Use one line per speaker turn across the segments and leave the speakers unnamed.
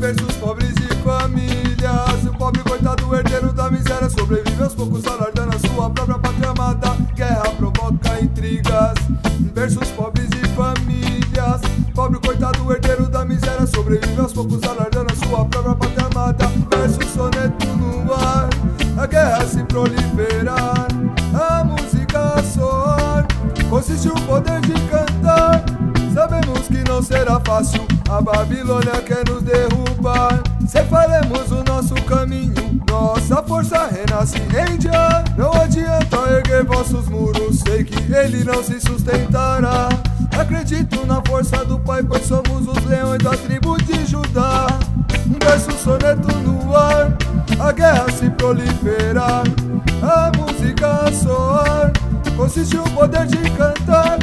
versos pobres e famílias. O pobre coitado herdeiro da miséria sobrevive aos poucos alargando a sua própria pátria amada. Guerra provoca intrigas. Versos pobres e famílias. Pobre coitado herdeiro da miséria sobrevive aos poucos alargando a sua própria pátria amada. Verso soneto no ar, a guerra se proliferar, a música soar, consiste o poder de cantar. Sabemos que não será fácil, a Babilônia quer nos derrubar. Separemos o nosso caminho, nossa força renasce em Jah. Não adianta erguer vossos muros, sei que ele não se sustentará. Acredito na força do Pai, pois somos os leões da tribo de Judá. Um verso soneto no ar, a guerra se proliferar, a música soar, consiste o poder de cantar.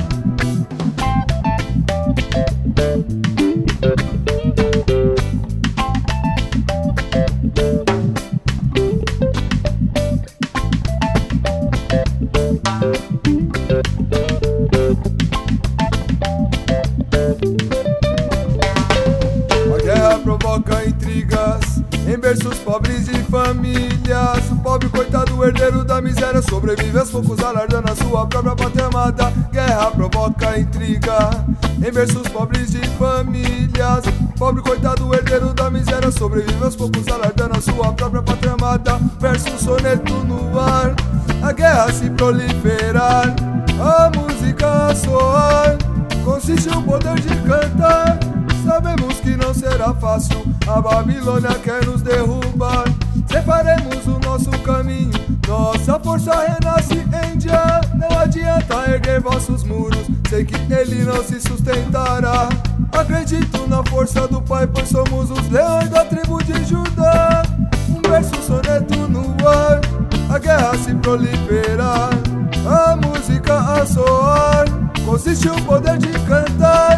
Provoca intrigas em berços pobres e famílias. O pobre coitado herdeiro da miséria sobrevive aos poucos alargando a sua própria pátria amada. Guerra provoca intriga em berços pobres e famílias. O pobre coitado herdeiro da miséria sobrevive aos poucos alargando a sua própria pátria amada. Verso soneto no ar, a guerra se proliferar, a música soar, consiste o poder de cantar. Sabemos que não será fácil, a Babilônia quer nos derrubar. Separemos o nosso caminho, nossa força renasce em Jah. Não adianta erguer vossos muros, sei que ele não se sustentará. Acredito na força do Pai, pois somos os leões da tribo de Judá. Um verso soneto no ar, a guerra se proliferar, a música a soar, consiste o poder de cantar.